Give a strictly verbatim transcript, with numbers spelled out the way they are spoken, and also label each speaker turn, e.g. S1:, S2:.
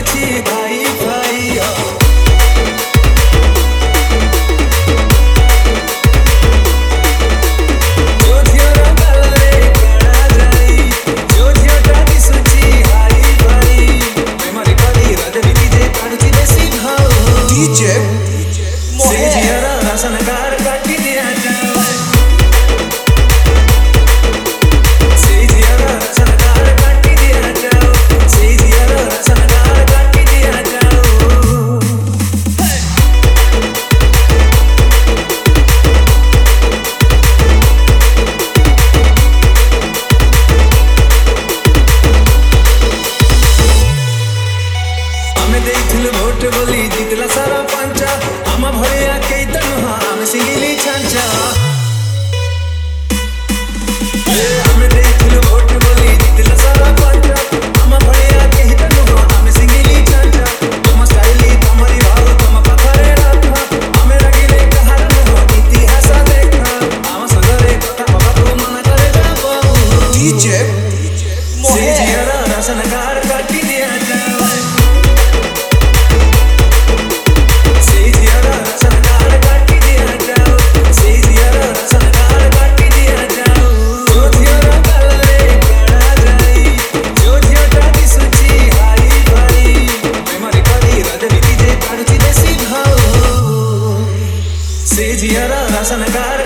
S1: दिशुची भाई भाई जो झियोरा गालरे कणा जाई जो झियोटा दिशुची भाई भाई प्रेमरे करी राजनीति जे काढुची देसी भाव
S2: डीजे
S1: से झियोरा रासनकार काटी दिया जाओ भोट बोली जितला सारा पंचा आमा भरिया कई तनुहा आमे सिंगिली छांचा आमे देखिल भोट बोली जितला सारा पंचा आमा भरिया कई तनुहा आमे सिंगिली छांचा तुम स्टाइली तुम्हारी भाव तुम कथारे राखा आमे रगिले कहार हो इतिहास देखा आमा सगरे कथा बाबा तू मना करे जाबो
S2: डीजे
S1: से झियोरा रासनकार काटी दिया जाओ से झियोरा रासनकार